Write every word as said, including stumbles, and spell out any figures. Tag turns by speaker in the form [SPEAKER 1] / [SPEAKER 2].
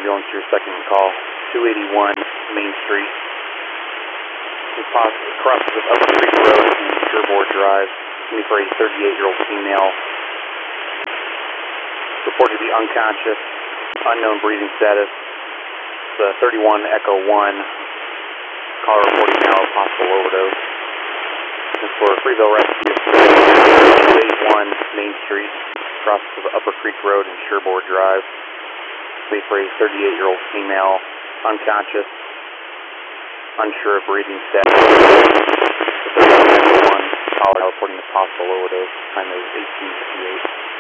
[SPEAKER 1] ambulance, your second call, two eighty-one Main Street. Crosses of Upper Creek Road and Sherbourne Drive. Looking for a thirty-eight-year-old female. Reported to be unconscious, unknown breathing status. It's uh, thirty-one Echo one. Caller reporting now possible overdose. This is for Freeville Rescue. two eighty-one Main Street. Crosses of Upper Creek Road and Sherbourne Drive. Looking for a thirty-eight-year-old female, unconscious, unsure of breathing status. The thirty-one Echo one. Caller reporting a possible overdose. Time is eighteen fifty-eight.